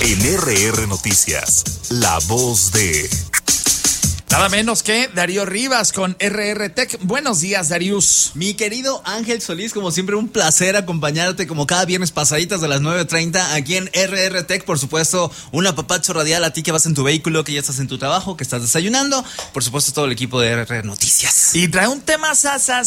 En RR Noticias, la voz de... Nada menos que Darío Rivas con RR Tech. Buenos días, Darius. Mi querido Ángel Solís, como siempre, un placer acompañarte como cada viernes pasaditas de las 9:30 aquí en RR Tech. Por supuesto, un apapacho radial a ti que vas en tu vehículo, que ya estás en tu trabajo, que estás desayunando. Por supuesto, todo el equipo de RR Noticias. Y trae un tema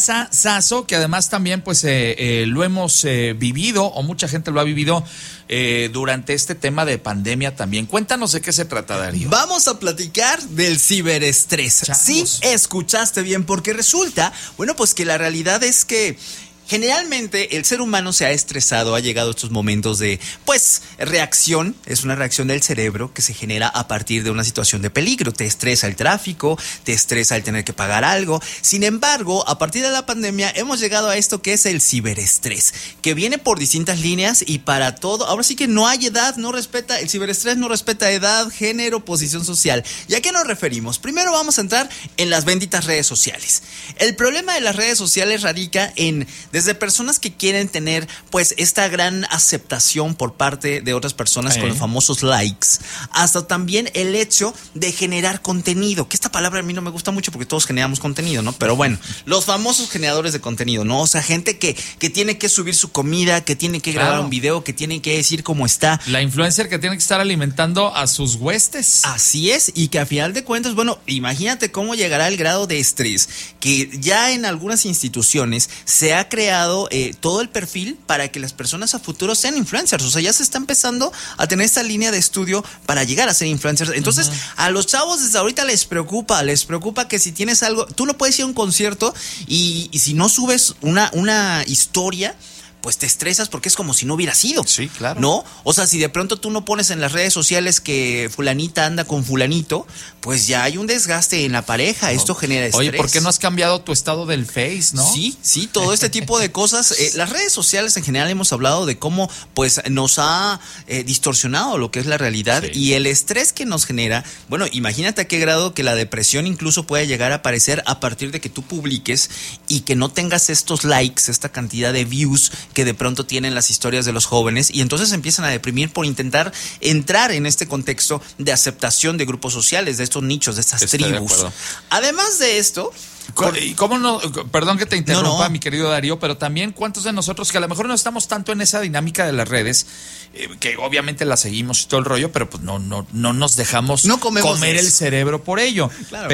saso, que además también pues lo hemos vivido, o mucha gente lo ha vivido durante este tema de pandemia también. Cuéntanos de qué se trata, Darío. Vamos a platicar del ciberestrés. Sí, escuchaste bien, porque resulta, bueno, pues que la realidad es que generalmente el ser humano se ha estresado, ha llegado a estos momentos de, pues, reacción. Es una reacción del cerebro que se genera a partir de una situación de peligro. Te estresa el tráfico, te estresa el tener que pagar algo. Sin embargo, a partir de la pandemia hemos llegado a esto que es el ciberestrés, que viene por distintas líneas y para todo. Ahora sí que no hay edad, el ciberestrés no respeta edad, género, posición social. ¿Y a qué nos referimos? Primero vamos a entrar en las benditas redes sociales. El problema de las redes sociales radica desde personas que quieren tener pues esta gran aceptación por parte de otras personas con los famosos likes, hasta también el hecho de generar contenido, que esta palabra a mí no me gusta mucho porque todos generamos contenido, ¿no? Pero bueno, los famosos generadores de contenido, ¿no? O sea, gente que tiene que subir su comida, que tiene que grabar un video, que tiene que decir cómo está. La influencer que tiene que estar alimentando a sus huestes. Así es, y que a final de cuentas, bueno, imagínate cómo llegará el grado de estrés que ya en algunas instituciones se ha creado todo el perfil para que las personas a futuro sean influencers. O sea, ya se está empezando a tener esta línea de estudio para llegar a ser influencers. Entonces, a los chavos desde ahorita les preocupa que si tienes algo, tú no puedes ir a un concierto y si no subes una historia, pues te estresas porque es como si no hubiera sido. Sí, claro. ¿No? O sea, si de pronto tú no pones en las redes sociales que fulanita anda con fulanito, pues ya hay un desgaste en la pareja. No. Esto genera estrés. Oye, ¿por qué no has cambiado tu estado del Face, no? Sí, todo este tipo de cosas. Las redes sociales en general hemos hablado de cómo pues nos ha distorsionado lo que es la realidad y el estrés que nos genera. Bueno, imagínate a qué grado que la depresión incluso puede llegar a aparecer a partir de que tú publiques y que no tengas estos likes, esta cantidad de views que de pronto tienen las historias de los jóvenes, y entonces empiezan a deprimir por intentar entrar en este contexto de aceptación de grupos sociales, de estos nichos, de estas tribus. Además de esto... ¿Cómo no? Perdón que te interrumpa, mi querido Darío, pero también cuántos de nosotros que a lo mejor no estamos tanto en esa dinámica de las redes, que obviamente la seguimos y todo el rollo, pero pues no nos dejamos comer el cerebro por ello. Claro.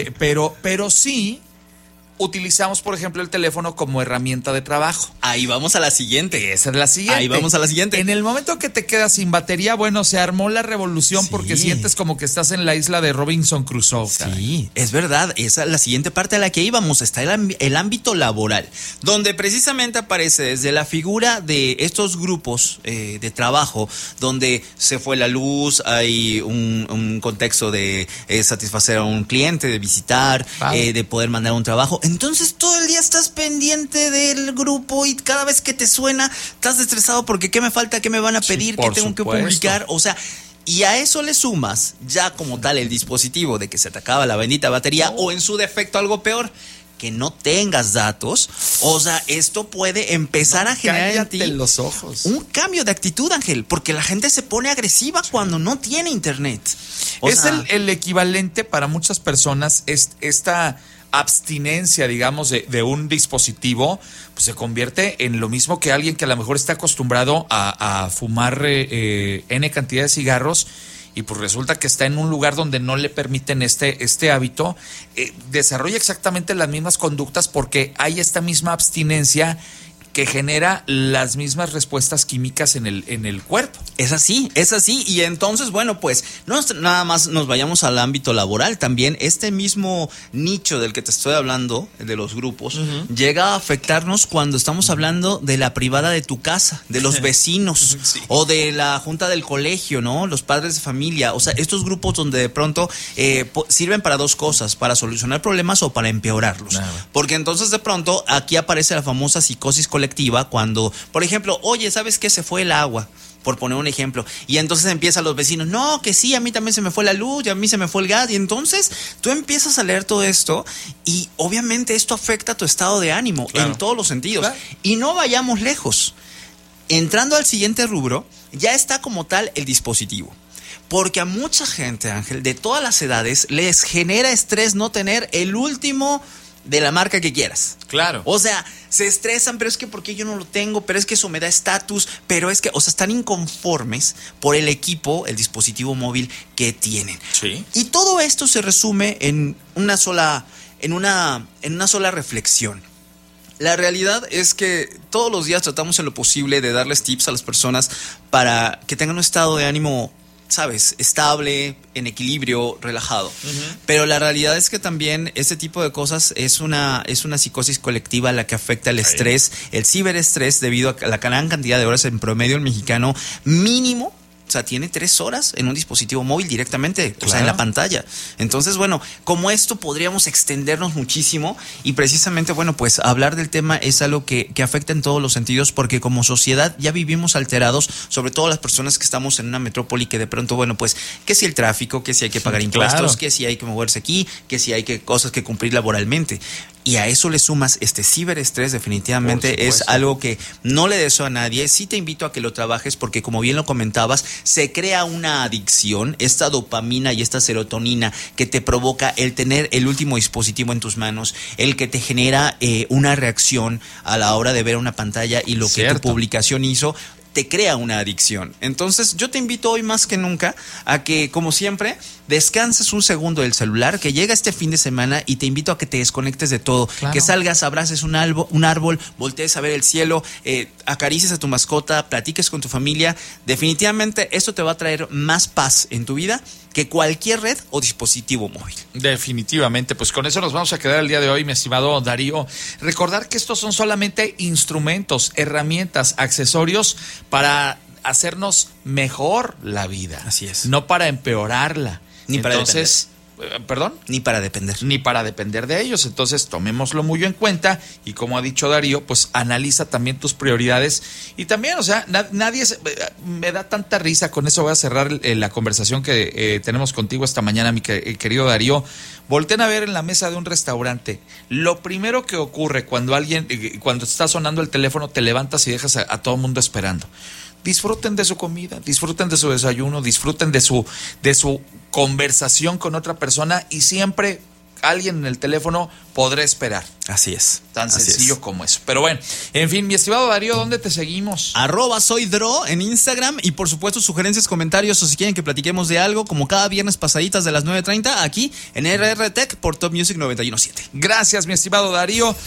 Pero sí utilizamos, por ejemplo, el teléfono como herramienta de trabajo. Ahí vamos a la siguiente. Esa es la siguiente. Ahí vamos a la siguiente. En el momento que te quedas sin batería, bueno, se armó la revolución porque sientes como que estás en la isla de Robinson Crusoe. Sí, caray. Es verdad. Esa es la siguiente parte a la que íbamos. Está el ámbito laboral, donde precisamente aparece desde la figura de estos grupos de trabajo, donde se fue la luz, hay un contexto de satisfacer a un cliente, de visitar, de poder mandar un trabajo. Entonces todo el día estás pendiente del grupo y cada vez que te suena estás estresado porque qué me falta, qué me van a pedir, qué tengo que publicar. O sea, y a eso le sumas ya como tal el dispositivo de que se te acaba la bendita batería o en su defecto algo peor, que no tengas datos. O sea, esto puede empezar a generar en ti los ojos un cambio de actitud, Ángel, porque la gente se pone agresiva cuando no tiene internet. Es el equivalente para muchas personas, esta abstinencia, digamos, de un dispositivo, pues se convierte en lo mismo que alguien que a lo mejor está acostumbrado a fumar N cantidad de cigarros y pues resulta que está en un lugar donde no le permiten este hábito, desarrolla exactamente las mismas conductas porque hay esta misma abstinencia que genera las mismas respuestas químicas en el cuerpo. Es así. Y entonces, bueno, pues no nada más nos vayamos al ámbito laboral, también este mismo nicho del que te estoy hablando, de los grupos, llega a afectarnos cuando estamos hablando de la privada de tu casa, de los vecinos o de la junta del colegio, ¿no? Los padres de familia. O sea, estos grupos donde de pronto sirven para dos cosas, para solucionar problemas o para empeorarlos. Porque entonces de pronto aquí aparece la famosa psicosis colectiva cuando, por ejemplo, oye, ¿sabes qué? Se fue el agua. por poner un ejemplo. Y entonces empiezan los vecinos, no, que sí, a mí también se me fue la luz, y a mí se me fue el gas. Y entonces tú empiezas a leer todo esto y obviamente esto afecta tu estado de ánimo, claro, en todos los sentidos. Claro. Y no vayamos lejos. Entrando al siguiente rubro, ya está como tal el dispositivo. Porque a mucha gente, Ángel, de todas las edades, les genera estrés no tener el último de la marca que quieras. Claro. O sea, se estresan, pero es que porque yo no lo tengo, pero es que eso me da estatus, pero es que, o sea, están inconformes por el equipo, el dispositivo móvil que tienen. Sí. Y todo esto se resume en una sola reflexión. La realidad es que todos los días tratamos en lo posible de darles tips a las personas para que tengan un estado de ánimo, ¿sabes?, estable, en equilibrio, relajado. Pero la realidad es que también este tipo de cosas es una psicosis colectiva la que afecta el estrés, el ciberestrés, debido a la gran cantidad de horas en promedio el mexicano mínimo. O sea, tiene 3 horas en un dispositivo móvil directamente, claro. O sea, en la pantalla. Entonces, bueno, como esto podríamos extendernos muchísimo y precisamente, bueno, pues hablar del tema es algo que afecta en todos los sentidos porque como sociedad ya vivimos alterados, sobre todo las personas que estamos en una metrópoli que de pronto, bueno, pues, que si el tráfico, que si hay que pagar impuestos, claro. Que si hay que moverse aquí, que si hay cosas que cumplir laboralmente. Y a eso le sumas este ciberestrés, definitivamente es algo que no le deseo a nadie. Sí te invito a que lo trabajes porque, como bien lo comentabas, se crea una adicción, esta dopamina y esta serotonina que te provoca el tener el último dispositivo en tus manos, el que te genera una reacción a la hora de ver una pantalla y lo que tu publicación hizo, te crea una adicción. Entonces yo te invito hoy más que nunca a que, como siempre, descanses un segundo del celular, que llega este fin de semana y te invito a que te desconectes de todo, claro. Que salgas, abraces un árbol, voltees a ver el cielo, acaricies a tu mascota, platiques con tu familia. Definitivamente esto te va a traer más paz en tu vida que cualquier red o dispositivo móvil. Definitivamente, pues con eso nos vamos a quedar el día de hoy, mi estimado Darío. Recordar que estos son solamente instrumentos, herramientas, accesorios para hacernos mejor la vida. Así es. No para empeorarla. Ni para depender. ¿Perdón? Ni para depender. Ni para depender de ellos. Entonces, tomémoslo muy en cuenta y, como ha dicho Darío, pues analiza también tus prioridades. Y también, o sea, nadie me da tanta risa. Con eso voy a cerrar la conversación que tenemos contigo esta mañana, mi querido Darío. Volten a ver en la mesa de un restaurante. Lo primero que ocurre cuando cuando está sonando el teléfono, te levantas y dejas a todo el mundo esperando. Disfruten de su comida, disfruten de su desayuno, disfruten de su conversación con otra persona y siempre alguien en el teléfono podrá esperar. Así es. Tan sencillo como eso. Pero bueno, en fin, mi estimado Darío, ¿dónde te seguimos? @soydro en Instagram y por supuesto sugerencias, comentarios o si quieren que platiquemos de algo, como cada viernes pasaditas de las 9:30 aquí en RR Tech por Top Music 91.7. Gracias, mi estimado Darío.